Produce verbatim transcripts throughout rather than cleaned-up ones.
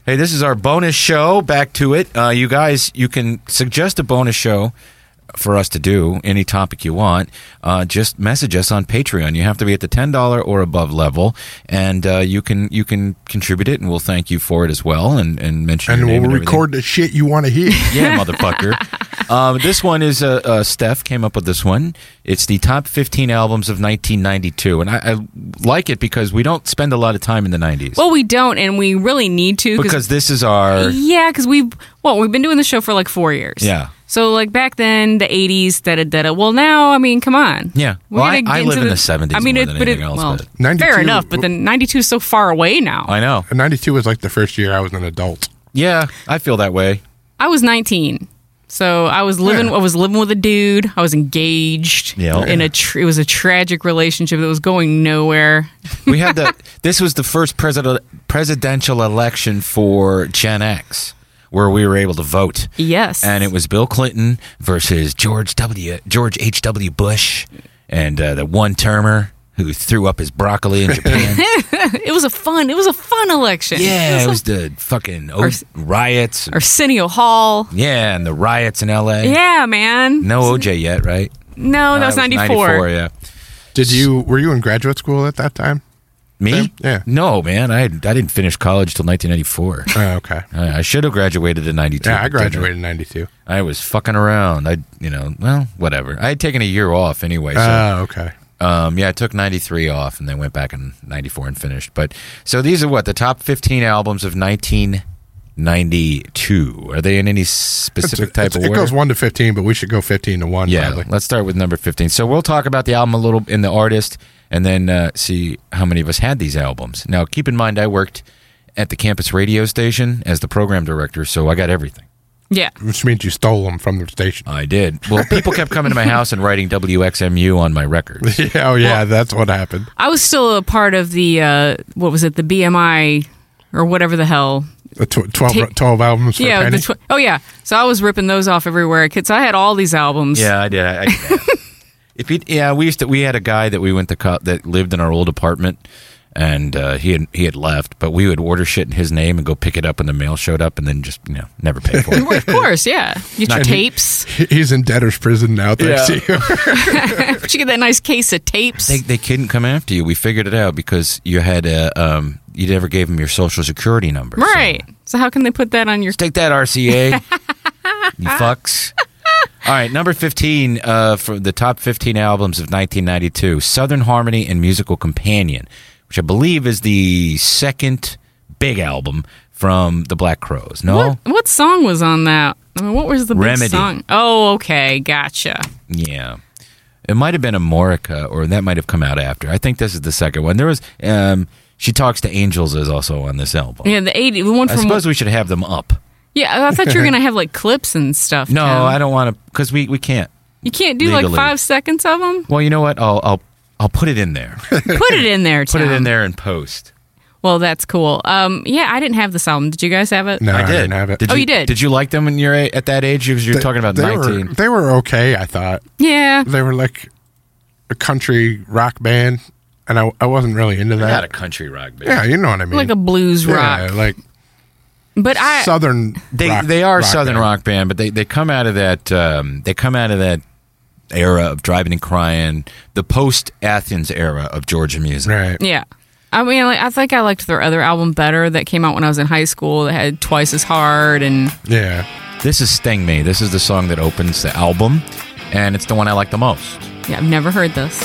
Hey, this is our bonus show. Back to it. Uh, you guys, you can suggest a bonus show for us to do, any topic you want. Uh, just message us on Patreon. You have to be at the ten dollars or above level, and uh, you can you can contribute it, and we'll thank you for it as well, and, and mention and your name we'll and record the shit you want to hear. Yeah, motherfucker. um, this one is, uh, uh, Steph came up with this one. It's the top fifteen albums of nineteen ninety-two, and I, I like it because we don't spend a lot of time in the nineties. Well, we don't, and we really need to. Because this is our... Yeah, because we've, well, we've been doing the show for like four years. Yeah. So, like, back then, the eighties, da-da-da-da. Well, now, I mean, come on. Yeah. We Well, I, gotta I get live into in the seventies I mean, more it, than but anything it, else. well, but ninety-two fair enough, but then ninety-two is so far away now. I know. ninety-two was like the first year I was an adult. Yeah, I feel that way. I was nineteen. So I was living. Yeah. I was living with a dude. I was engaged. Yeah. In a, tr- it was a tragic relationship that was going nowhere. We had the. This was the first president, presidential election for Gen X, where we were able to vote. Yes. And it was Bill Clinton versus George W. George H W. Bush, and uh, the one-termer who threw up his broccoli in Japan. It was a fun. It was a fun election. Yeah, it was, a- the fucking o- riots. Arsenio Hall. Yeah, and the riots in L A. Yeah, man. No O J yet, right? No, that Uh, was it ninety-four. ninety-four, yeah. Did you? Were you in graduate school at that time? Me? Sam? Yeah. No, man. I I didn't finish college till nineteen ninety-four. Oh, okay. I, I should have graduated in ninety-two. Yeah, I but didn't. graduated in ninety-two. I was fucking around. I, you know, well, whatever. I had taken a year off anyway. So, Oh, okay. um, yeah, I took ninety-three off and then went back in ninety-four and finished. But so these are what the top fifteen albums of nineteen ninety-two. Are they in any specific It's- type it's- of it order? goes one to fifteen, but we should go fifteen to one. Yeah, probably. let's start with number fifteen. So we'll talk about the album a little in the artist, and then uh, see how many of us had these albums. Now, keep in mind, I worked at the campus radio station as the program director, so I got everything. Yeah. Which means you stole them from the station. I did. Well, people kept coming to my house and writing W X M U on my records. Yeah, oh, yeah, that's what happened. I was still a part of the uh, what was it? The B M I or whatever the hell. The tw- twelve, Take- twelve albums for Yeah. a penny. The tw- oh yeah. So I was ripping those off everywhere I could. So I had all these albums. Yeah, I did. I, I did that. If you, yeah, we used to. We had a guy that we went to co- that lived in our old apartment, and uh, he had he had left, but we would order shit in his name and go pick it up when the mail showed up, and then just you know never pay for it. Of course, yeah. Get your Not- tapes. He's in debtor's prison now, thanks Yeah. to you. But you get that nice case of tapes. They they couldn't come after you. We figured it out because you had a um you never gave them your social security number. so- Right. So how can they put that on your? Take that, R C A. You fucks. All right, number fifteen uh, for the top fifteen albums of nineteen ninety-two, Southern Harmony and Musical Companion, which I believe is the second big album from the Black Crowes. No? What, what song was on that? I mean, what was the big Remedy. song? Oh, okay, gotcha. Yeah. It might have been Amorica, or that might have come out after. I think this is the second one. There was, um, She Talks to Angels is also on this album. Yeah, the eighty, the one I from. suppose we should have them up. Yeah, I thought you were gonna have like clips and stuff. No, Ken. I don't want to, because we, we can't. You can't do legally. like five seconds of them. Well, you know what? I'll I'll I'll put it in there. Put it in there. Put it Tom. in there and post. Well, that's cool. Um, yeah, I didn't have this album. Did you guys have it? No, I, I did. didn't have it. Oh, you did? Did you like them when you're at that age? Because you're They- talking about they nineteen. Were, they were okay, I thought. Yeah. They were like a country rock band, and I, I wasn't really into Not a that. country rock band. Yeah, you know what I mean. Like a blues rock. Yeah, like But I southern. They rock, they are a rock southern band. rock band, but they, they come out of that um, they come out of that era of Driving and Crying, the post Athens era of Georgia music. Right. yeah. I mean, like, I think I liked their other album better that came out when I was in high school that had Twice as Hard and Yeah. This is Sting Me. This is the song that opens the album, and it's the one I like the most. yeah, I've never heard this.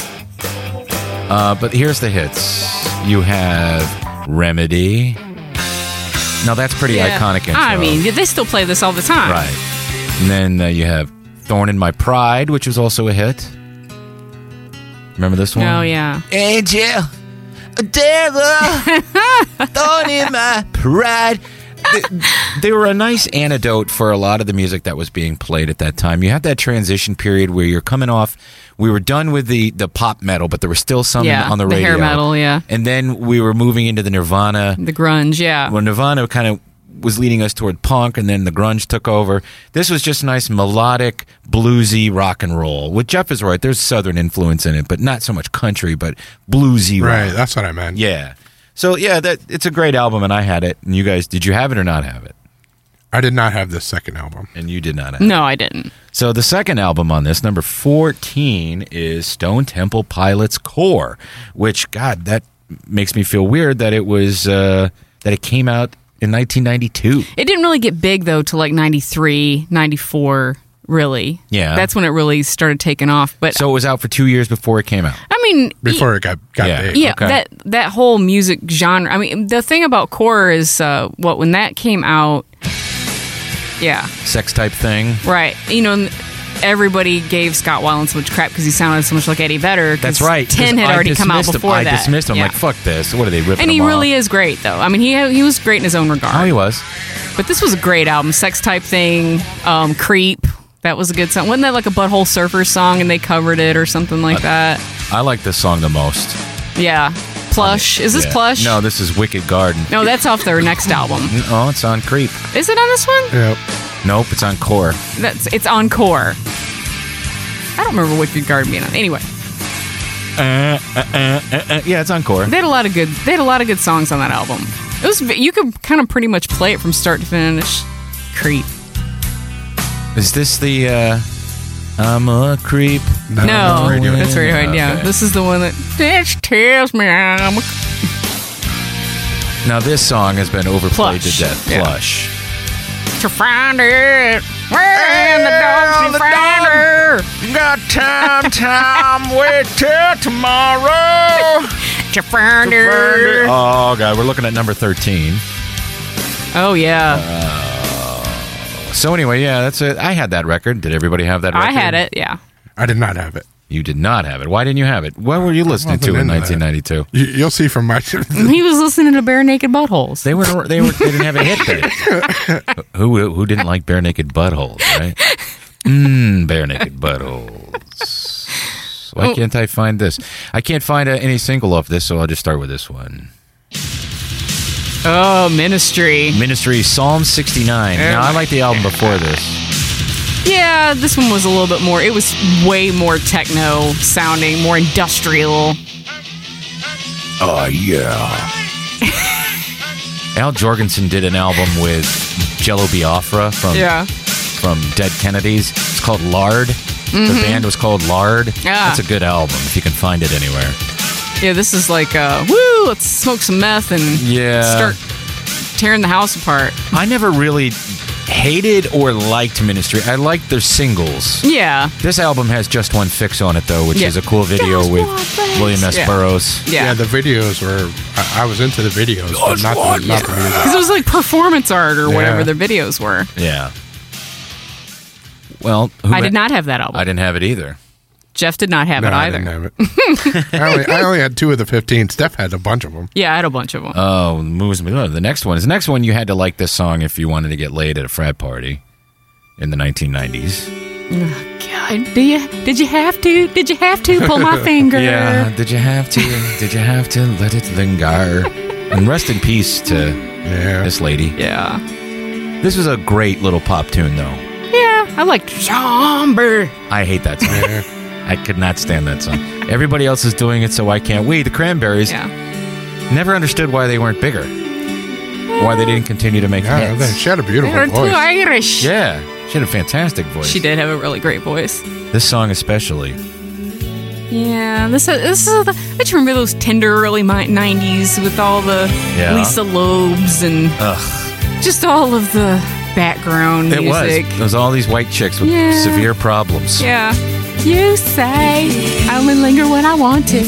Uh, but here's the hits. You have Remedy. Now that's pretty Yeah. iconic intro. I mean, they still play this all the time. Right. And then uh, you have Thorn in My Pride, which was also a hit. Remember this one? Oh yeah. Angel, a devil, thorn in my pride. They, they were a nice antidote for a lot of the music that was being played at that time. You had that transition period where you're coming off. We were done with the, the pop metal, but there was still some Yeah, on the the radio. hair metal, yeah. And then we were moving into the Nirvana. The grunge, yeah. Well, Nirvana kind of was leading us toward punk, and then the grunge took over. This was just nice, melodic, bluesy rock and roll. With Jeff is right, there's southern influence in it, but not so much country, but bluesy Right. rock. That's what I meant. Yeah. So yeah, that it's a great album, and I had it. And you guys, did you have it or not have it? I did not have this second album. And you did not have No, it. I didn't. So the second album on this, number fourteen, is Stone Temple Pilots Core, which, God, that makes me feel weird that it was uh, that it came out in nineteen ninety-two. It didn't really get big, though, till like ninety-three, ninety-four, really. Yeah. That's when it really started taking off. But, So it was out for two years before it came out. I mean... Before it got, got Yeah. big. Yeah, Okay. that that whole music genre. I mean, the thing about core is uh, what when that came out. Yeah, Sex type thing. right. You know, everybody gave Scott Weiland so much crap because he sounded so much like Eddie Vedder. 'cause That's right. 'cause Ten had I already come out dismissed him. before I that. dismissed him. Yeah. Like, fuck this. What are they ripping And he him really off? is great, though. I mean, he he was great in his own regard. Oh, he was. But this was a great album. Sex type thing, um, Creep. That was a good song. Wasn't that like a Butthole Surfers song and they covered it or something like that? I like this song the most. Yeah. Plush. Is this Yeah. Plush? No, this is Wicked Garden. No, that's off their next album. Oh, it's on Creep. Is it on this one? Yep. Nope, it's on Core. That's it's on Core. I don't remember Wicked Garden being on. Anyway, Uh, uh, uh, uh, uh, yeah, it's on Core. they had a lot of good. They had a lot of good songs on that album. It was you could kind of pretty much play it from start to finish. Creep. Is this the uh, I'm a creep? No, Radiohead. that's Radiohead. Yeah, Okay. this is the one that this tells me I'm a Now this song has been overplayed Plush. to death. Yeah. Plush. to find it. Where in the dogs to find her? Got time, time, wait till tomorrow. To find her. Oh God, we're looking at number thirteen. Oh yeah, So anyway, yeah, that's it. I had that record. Did everybody have that record? I had it. Yeah. I did not have it. You did not have it. Why didn't you have it? What were you listening to wasn't in into that. nineteen ninety-two? You, you'll see from my. He was listening to Bare Naked Buttholes. They were they were they didn't have a hit then. who who didn't like Bare Naked Buttholes, right? Mmm, Bare Naked Buttholes. Why Oh. can't I find this? I can't find uh, any single off this, so I'll just start with this one. Oh, Ministry. Ministry, Psalm sixty-nine. Now I like the album before this. Yeah, this one was a little bit more. It was way more techno sounding, more industrial. Oh yeah. Al Jorgensen did an album with Jello Biafra from Yeah. from Dead Kennedys. It's called Lard. The band was called Lard. Yeah. That's a good album if you can find it anywhere. Yeah, this is like, uh, woo, let's smoke some meth and Yeah. start tearing the house apart. I never really hated or liked Ministry. I liked their singles. Yeah. This album has Just One Fix on it, though, which Yeah. is a cool video Just with One Fix. William S. Yeah. Burroughs. Yeah, Yeah. the videos were. I, I was into the videos, but not the, not the music. Because it was like performance art or whatever Yeah. their videos were. Yeah. Well, who I did ma- not have that album. I didn't have it either. Jeff did not have No, it I either. didn't have it. I, only, I only had two of the fifteen. Steph had a bunch of them. Yeah, I had a bunch of them. Oh, moves me. The next one is the next one. You had to like this song if you wanted to get laid at a frat party in the nineteen nineties. God, do you? Did you have to? Did you have to pull my finger? Yeah. Did you have to? Did you have to let it linger? And rest in peace to Yeah. this lady. Yeah. This was a great little pop tune, though. Yeah. I liked Somber. I hate that song. Yeah. I could not stand that song. Everybody else is doing it, so why can't we? The Cranberries. Yeah. Never understood why they weren't bigger. Why they didn't continue to make Yeah, hits. she had a beautiful They're too voice. Irish. Yeah, she had a fantastic voice. She did have a really great voice. This song especially. Yeah, this is, this is the, I just remember those tender early mi- nineties with all the Yeah. Lisa Lobes and Ugh. just all of the background It was. music. It was all these white chicks with Yeah. severe problems. Yeah. You say I will linger when I want to.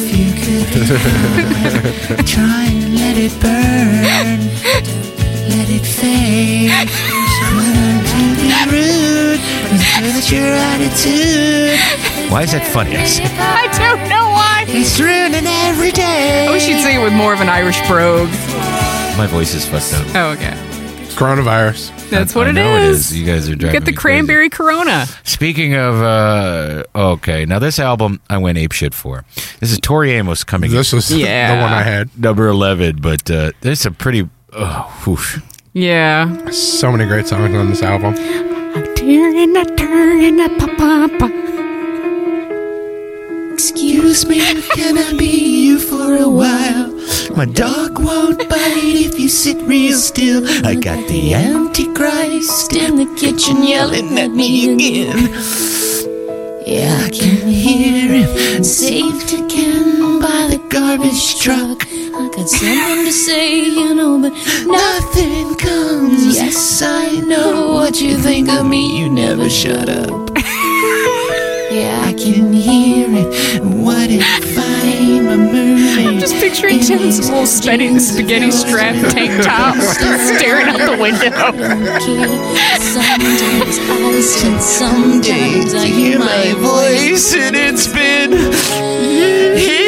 Try and let it burn, let it fade. Learn to be rude, but it's your attitude. Why is that funny? I said- I don't know why. It's ruining every day. I wish you'd sing it with more of an Irish brogue. My voice is fucked up. Oh, okay. Coronavirus. That's I what it know is. it is. You guys are driving Get the me cranberry Corona. crazy. Speaking of, uh, okay, now this album I went apeshit for. This is Tori Amos coming This in. was Yeah. the one I had. Number eleven, but uh, there's a pretty, oh, whoosh. Yeah. So many great songs on this album. Turn a turn a pa pa pa. Excuse me, can I be you for a while? My dog won't bite if you sit real still. I got the Antichrist in the kitchen yelling at me again. Yeah, I can hear him saved again by the garbage truck. I got something to say, you know, but nothing comes. Yes, I know what you think of me. You never shut up. Yeah, I can hear it. What if I'm a mermaid? I'm just picturing Tim in some little spaghetti, spaghetti strap tank top, staring out the window. Sometimes I said, some days I hear my voice and it's been here.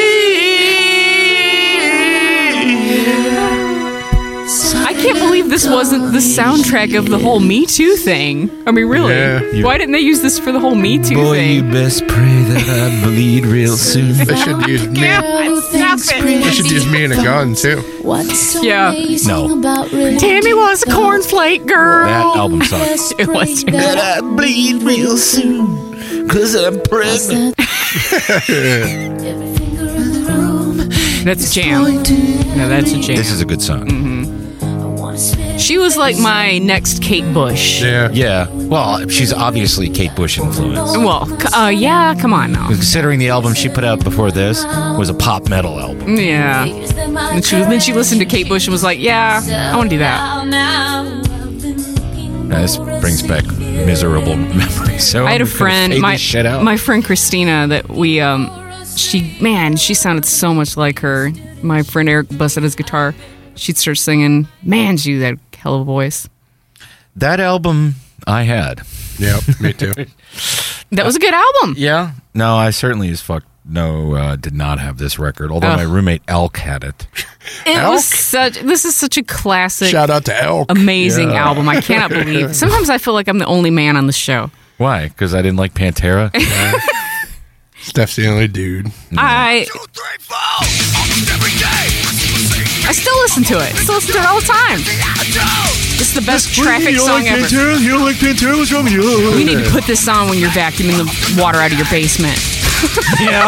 I can't believe this wasn't the soundtrack of the whole Me Too thing. I mean, really? Yeah. Why didn't they use this for the whole Me Too Boy, thing? you best pray that I bleed real soon. They should use me. Stop it. They should use me and a gun too. What's so Yeah. amazing No. about religion? Tammy was a cornflake girl. That album sucks. It was too. That I bleed real soon, cause I'm pregnant. Every finger in the room That's a jam. pointing. No, that's a jam. This is a good song. I wanna spit She was like my next Kate Bush. Yeah. Yeah. Well, she's obviously Kate Bush influenced. Well, c- uh, yeah, come on now. Considering the album she put out before this was a pop metal album. Yeah. And she, then she listened to Kate Bush and was like, yeah, I want to do that. Now, this brings back miserable memories. So I had a I'm gonna friend, fade my, this shit out. my friend Christina, that we, um, she, man, she sounded so much like her. My friend Eric busted his guitar. She'd start singing. Man, she had a hell of a voice. That album I had. Yep. Me too. That was a good album. Yeah. No, I certainly as fuck no uh, did not have this record. Although Ugh. my roommate Elk had it. It Elk? was such, this is such a classic, Shout out to Elk. amazing Yeah. album. I cannot believe. Sometimes I feel like I'm the only man on the show. Why? Because I didn't like Pantera. Steph's the only dude. I I still listen to it. I still listen to it all the time. It's the best traffic song ever. You don't like Pantera? What's wrong with you? We need to put this on when you're vacuuming the water out of your basement. Yeah.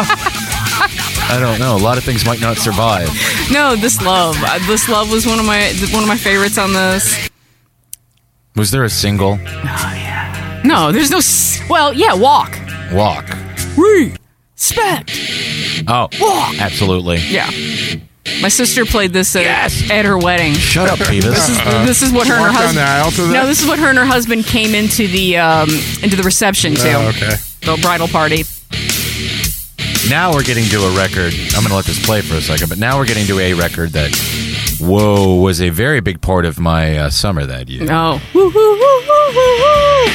I don't know. A lot of things might not survive. No, This Love. Uh, This Love was one of my one of my favorites on this. Was there a single? No, there's no. S- well, yeah, Walk. Walk. Respect. Oh, Walk. absolutely. Yeah. My sister played this at, Yes. at her wedding. Shut up, Beavis. This is what her and her Walk down the husband. aisle to that? No, this is what her and her husband came into the um, into the reception to. Oh, okay. The bridal party. Now we're getting to a record. I'm going to let this play for a second, but now we're getting to a record that, whoa, was a very big part of my uh, summer that year. Oh. Woo, woo, woo, woo, woo, woo.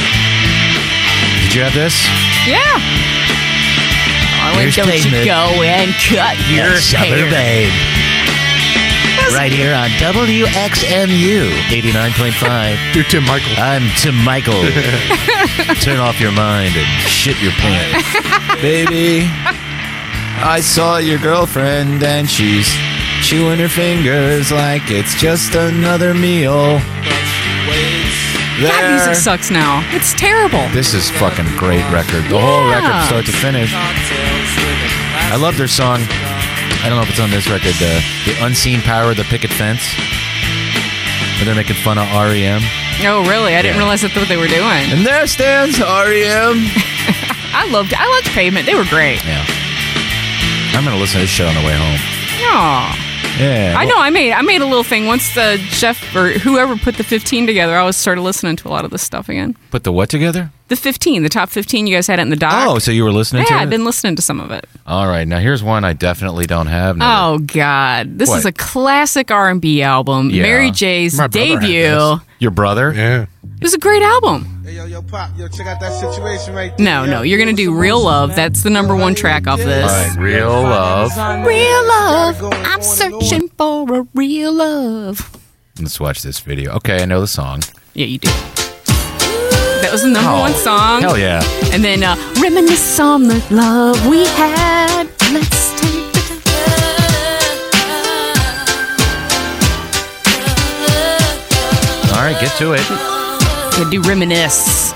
Did you have this? Yeah. Here's Don't you Pavement. go and cut your Summer hair. Babe. Right here on W X M U eighty-nine point five. Do Tim Michael. I'm Tim Michael. Turn off your mind and shit your pants. Baby, I saw your girlfriend and she's chewing her fingers like it's just another meal. That There. music sucks now. It's terrible. This is fucking great record. The whole Yeah. record, start to finish. I love their song. I don't know if it's on this record. Uh, the Unseen Power of the Picket Fence. Where they're making fun of R E M. Oh, really? I didn't Yeah. realize that's what they were doing. And there stands R E M. I loved I loved Pavement. They were great. Yeah. I'm gonna listen to this shit on the way home. Aw. Yeah. I know. I made I made a little thing once the Jeff or whoever put the fifteen together. I always started listening to a lot of this stuff again. Put the what together? The fifteen, the top fifteen. You guys had it in the doc. Oh, so you were listening to yeah, it? I've been listening to some of it. All right. Now here's one I definitely don't have. Never- Oh God, this What? is a classic R and B album. Yeah. Mary J's My brother had debut. this. Your brother? Yeah. It was a great album. Hey, yo, yo, Pop, yo, check out that situation right there. No, yo. no, you're gonna do Real Love. That's the number one track off this. All right. Real love. Real love. I'm searching for a real love. Let's watch this video. Okay, I know the song. Yeah, you do. That was the number Oh, one song. Hell yeah. And then uh, reminisce on the love we had. Let's take the All right, get to it. yeah, do reminisce.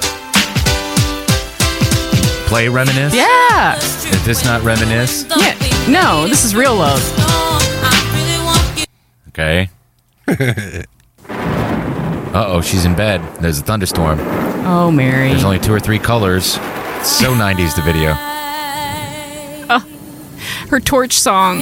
Play Reminisce. Yeah. Is this not Reminisce? Yeah. No, this is Real Love. Okay. Uh-oh, she's in bed. There's a thunderstorm. Oh, Mary. There's only two or three colors. It's so nineties, the video. Oh, her torch song.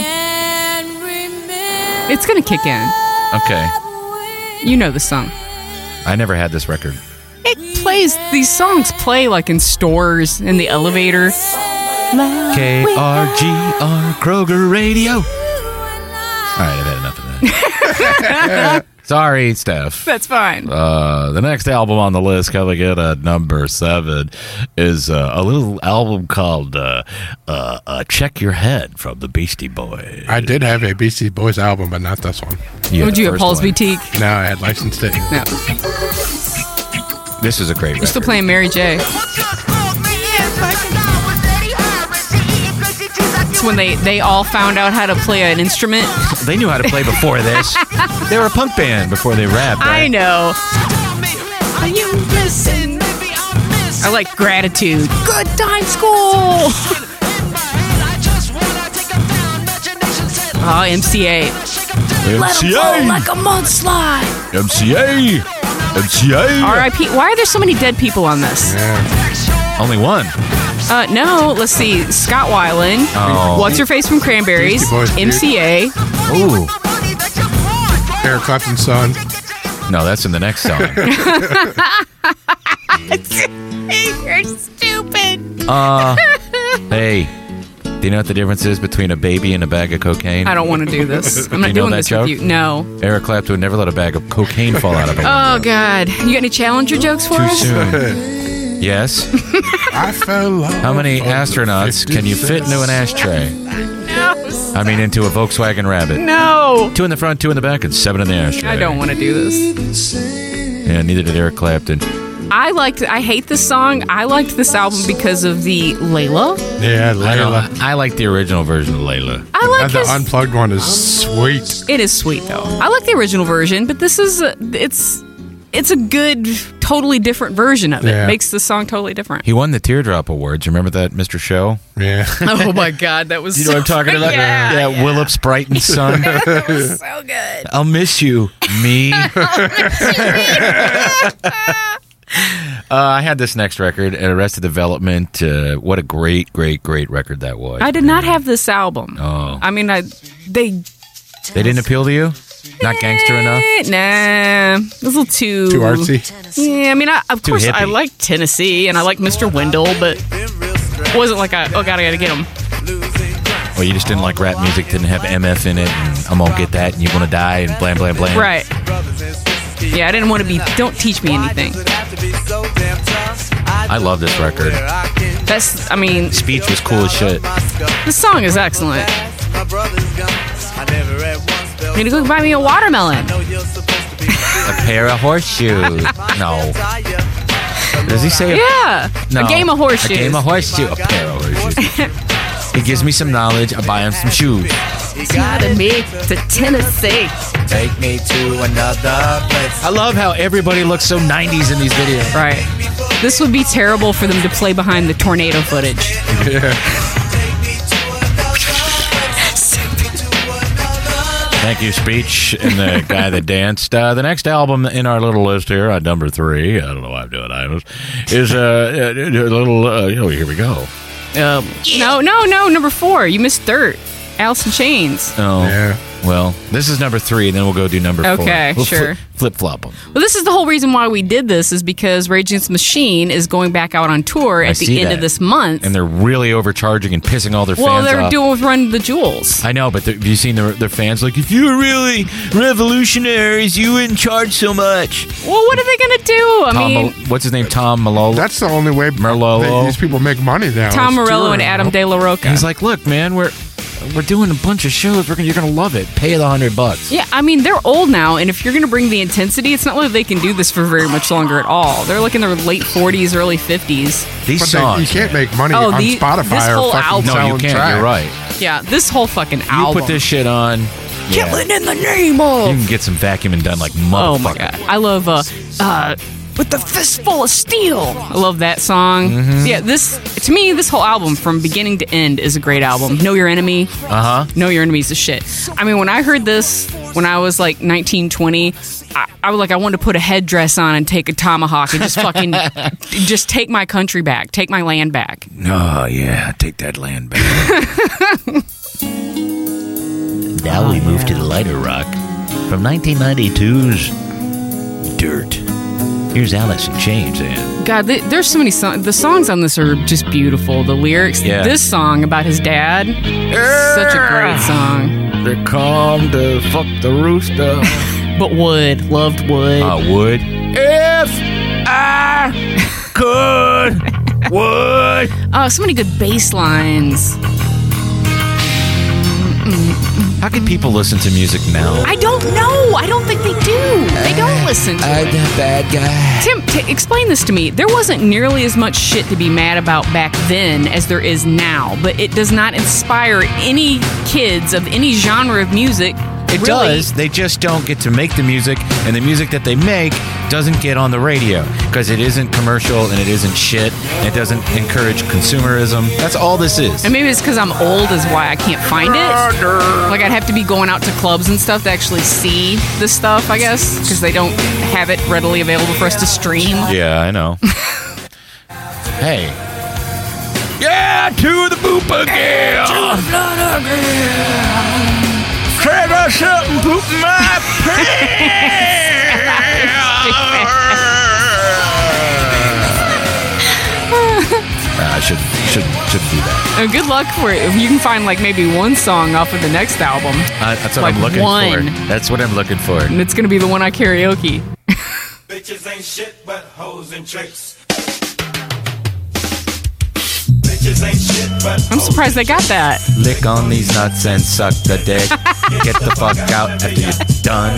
It's going to kick in. Okay. You know the song. I never had this record. It plays, these songs play like in stores, in the elevator. K R G R Kroger Radio. All right, I've had enough of that. Sorry, Steph. That's fine. Uh, the next album on the list, coming in at number seven, is uh, a little album called uh, uh, uh, Check Your Head from the Beastie Boys. I did have a Beastie Boys album, but not this one. Yeah, Would the you have first Paul's one. Boutique? No, I had License to. No. This is a great You're still record. playing Mary J. It's when they, they all found out how to play an instrument. They knew how to play before this. They were a punk band before they rapped. I Right? know. I like Gratitude. Good time school. Oh, M C A. M C A. Like a mudslide. M C A. M C A. R I P. Why are there so many dead people on this? Yeah. Only one. Uh, no, let's see. Scott Weiland. Oh. What's Her Face from Cranberries? Beastie Boys, dude. M C A. Ooh. Eric Clapton's son. No, that's in the next song. You're stupid. Uh, hey, do you know what the difference is between a baby and a bag of cocaine? I don't want to do this. I'm not You know doing that this joke? with you. No. Eric Clapton would never let a bag of cocaine fall out of a Oh, window. God. You got any Challenger jokes for Too us? soon. Yes. I fell in love. How many on the astronauts can you fit into an ashtray? No. I mean, into a Volkswagen Rabbit. No. Two in the front, two in the back, and seven in the ashtray. I don't want to do this. Yeah, neither did Eric Clapton. I liked. I hate this song. I liked this album because of the Layla. Yeah, I, Layla. don't, I like the original version of Layla. I like And the his. unplugged one is sweet. It is sweet though. I like the original version, but this is a, it's it's a good, totally different version of it. Yeah. Makes the song totally different. He won the Teardrop Awards. Remember that, Mister Show? Yeah. Oh my God, that was. You know what I'm talking about? Yeah, yeah, yeah. Willip Brighton's son. That was so good. I'll miss you, me. Uh, I had this next record, Arrested Development. Uh, what a great, great, great record that was. I did not have this album. Oh. I mean, I they They didn't appeal to you? Not gangster enough? Eh, Nah, it was a little too Too artsy. Yeah, I mean, I, of Too course, I hippie. like Tennessee and I like Mister Wendell, but it wasn't like I oh God, I gotta get him. Well, you just didn't like rap music, didn't have M F in it, and I'm gonna get that, and you're gonna die, and blam, blam, blam. Right. Yeah, I didn't want to be. Don't teach me anything. I love this record. That's. I mean, Speech was cool as shit. the song is excellent. Need to go buy me a watermelon. A pair of horseshoes. No. Does he say? Yeah. No. A game of horseshoes. A game of horseshoes. A pair of horseshoes. He gives me some knowledge. I buy him some shoes. Gotta me to Tennessee. Take me to another place. I love how everybody looks so nineties in these videos. Right. This would be terrible for them to play behind the tornado footage. Yeah. Thank you, Speech, and the guy that danced. Uh, the next album in our little list here, at number three, I don't know why I'm doing Idols, is uh, a little, uh, oh, here we go. Um, no, no, no. Number four. You missed Dirt. Alice in Chains. Oh, Yeah. well, this is number three, and then we'll go do number four. Okay, We'll sure. Flip flop them. Well, this is the whole reason why we did this is because Rage Against the Machine is going back out on tour I at the see end that. of this month. And they're really overcharging and pissing all their well, fans they're off. doing with Run the Jewels. I know, but the, have you seen their, their fans like, if you were really revolutionaries, you wouldn't charge so much. Well, what are they going to do? I Tom, mean, Mal- what's his name? Tom Malolo. That's the only way Merlot. that these people make money now. Tom is Morello touring, and Adam you know? De La Roca. He's like, look, man, we're we're doing a bunch of shows. We're gonna, you're gonna love it. Pay the hundred bucks. Yeah, I mean, they're old now, and if you're going to bring the intensity, it's not like they can do this for very much longer at all. They're like in their late forties, early fifties. These But they, songs. you can't make money Oh, on the- Spotify this or whole fucking album- no, selling you can't. tracks. You're right. Yeah, this whole fucking You album. put this shit on. Yeah. Killing in the name of. You can get some vacuuming done like motherfucker. Oh my god, I love uh, uh, with the fistful of steel. I love that song. Mm-hmm. Yeah, this to me, this whole album from beginning to end is a great album. Know Your Enemy. Uh huh. Know Your Enemy's the shit. I mean, when I heard this, when I was like nineteen, twenty, I, I was like, I wanted to put a headdress on and take a tomahawk and just fucking, just take my country back, take my land back. Oh, yeah, take that land back. Now we move to the lighter rock from nineteen ninety-two's Dirt. Here's Alice in Chains, and God, th- there's so many songs. The songs on this are just beautiful. The lyrics. Yeah. This song about his dad, such a great song. They come to fuck the rooster. But Wood, loved Wood. I would. If I could, would. Oh, so many good bass lines. How can people listen to music now? I don't know. I don't think they do. They don't listen to I'm it. the bad guy. Tim, t- explain this to me. There wasn't nearly as much shit to be mad about back then as there is now, but it does not inspire any kids of any genre of music. It really. does. They just don't get to make the music, and the music that they make doesn't get on the radio because it isn't commercial and it isn't shit. And it doesn't encourage consumerism. That's all this is. And maybe it's because I'm old is why I can't find it. Like, I'd have to be going out to clubs and stuff to actually see this stuff, I guess, because they don't have it readily available for us to stream. Yeah, I know. Hey. Yeah, to the boop again. To the blood again. Trigger something poop in my pants. I should should should do that. Uh, good luck for it. If you can find like maybe one song off of the next album, Uh, that's what Like I'm looking one. for. That's what I'm looking for. and it's gonna be the one I karaoke. Bitches ain't shit but hoes and tricks. Bitches ain't shit but I'm surprised they got that. Lick on these nuts and suck the dick. Get the fuck out after you're done.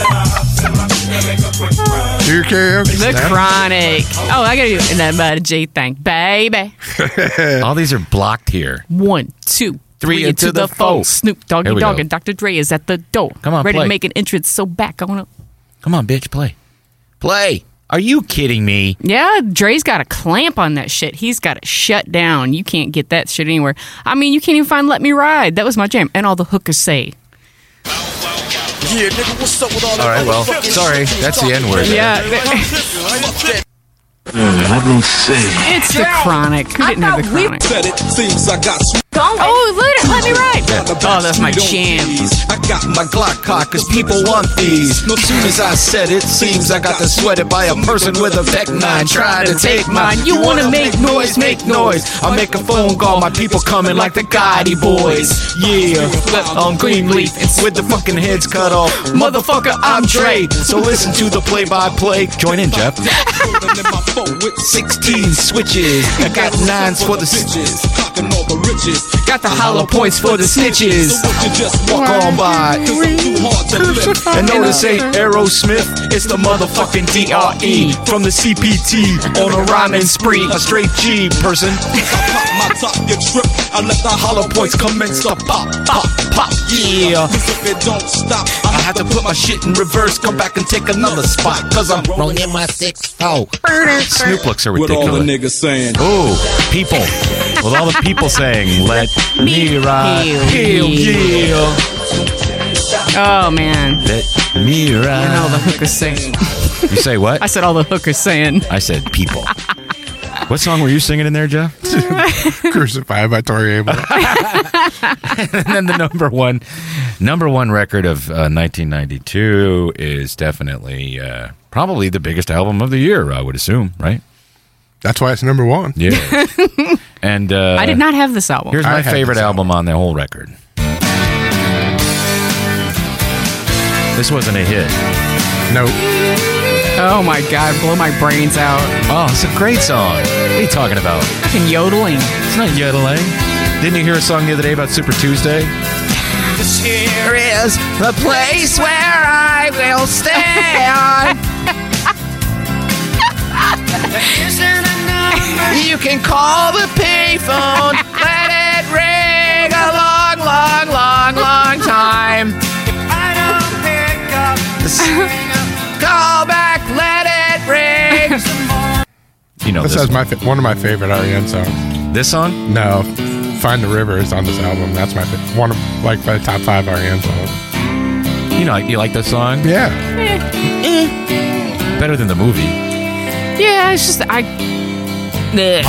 Do your karaoke. The Stan. Chronic. Oh, I gotta do that about a J thing, baby. All these are blocked here. One, two, Three three into into the the foe. foe. Snoop Here Doggy we Dogg go. and Doctor Dre is at the door. Come on, ready play. to make an entrance. So back on up. Come on, bitch, play. Play. Are you kidding me? Yeah, Dre's got a clamp on that shit. He's got it shut down. You can't get that shit anywhere. I mean, you can't even find Let Me Ride. That was my jam. And all the hookers say. Yeah, nigga, what's up with all All right, well, sorry. That's the N-word. Yeah, it's the Chronic. Who didn't have the Chronic? Said it seems I got sweet. Oh, later, Let Me Ride. Oh, that's my jam. I got My Glock cock, cause people want these. No soon as I said it, seems I got to sweat it by a person with a Vec nine trying to take mine. You wanna make noise, make noise. I'll make a phone call, my people coming like the Gotti boys. Yeah, on Greenleaf with the fucking heads cut off. Motherfucker, I'm Dre. So listen to the play-by-play. Join in, Jeff. sixteen switches. I got nines for the bitches, cocking all the riches. Got the hollow points for the snitches. So won't you just Walk on by. Cause I'm too hard to lift. And no, this ain't Aerosmith, it's the motherfucking D R E from the C P T on a rhyming spree, a straight G person. I pop my top, you trip. I let the Hollow points commence to pop, pop, pop, yeah. Cause if it don't stop, I have to put my shit in reverse, come back and take another spot, cause I'm rolling in my six oh. Snoop looks so with all the ridiculous. niggas saying, Oh, people. With all the people saying, let me ride. Hell yeah. Oh, man. Let me And all the ride. hookers saying. You say what? I said all the hookers saying. I said people. What song were you singing in there, Jeff? Crucified by Tori Amos. And then the number one, number one record of uh, nineteen ninety-two is definitely uh, probably the biggest album of the year. I would assume, right? That's why it's number one. Yeah. And uh, I did not have this album. Here's I my had favorite this album on the whole record. This wasn't a hit. No. Oh my God, blow my brains out. Oh, it's a great song. What are you talking about? Fucking yodeling. It's not yodeling. Didn't you hear a song the other day about Super Tuesday? This here is the place where I will stand. You can call the payphone. Let it ring a long, long, long, long time. I don't pick up the signal. Call back, let it ring. You know This this has my fa- one of my favorite R E M songs. This song? No, Find the River is on this album. That's my fa- one of like my top five R E M songs. You know, you like that song? Yeah. Better than the movie. Yeah, it's just I. Bleh.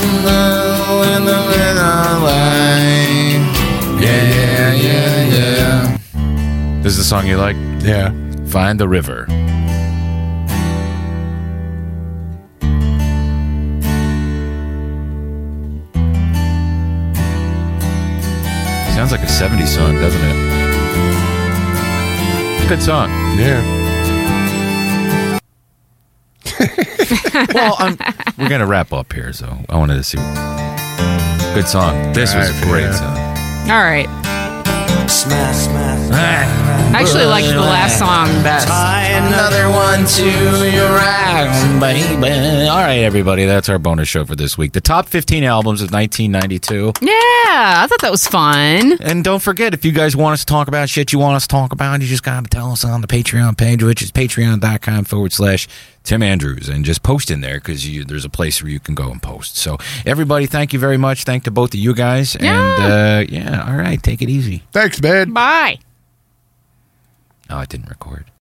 Yeah, yeah, yeah. This is the song you like? Yeah. Find the River. Sounds like a seventies song, doesn't it? Good song. Yeah. Well, I'm, we're going to wrap up here, so I wanted to see. Good song. This was a great Yeah. song. All right. Smash, smash. I actually liked the last song best. Tie another one to your arm, baby. All right, everybody, that's our bonus show for this week. The top fifteen albums of nineteen ninety-two. Yeah, I thought that was fun. And don't forget, if you guys want us to talk about shit you want us to talk about, you just got to tell us on the Patreon page, which is patreon.com forward slash Tim Andrews. And just post in there because there's a place where you can go and post. So, everybody, thank you very much. Thank to both of you guys. Yeah. And, uh, yeah, all right, take it easy. Thanks, man. Bye. Oh, it didn't record.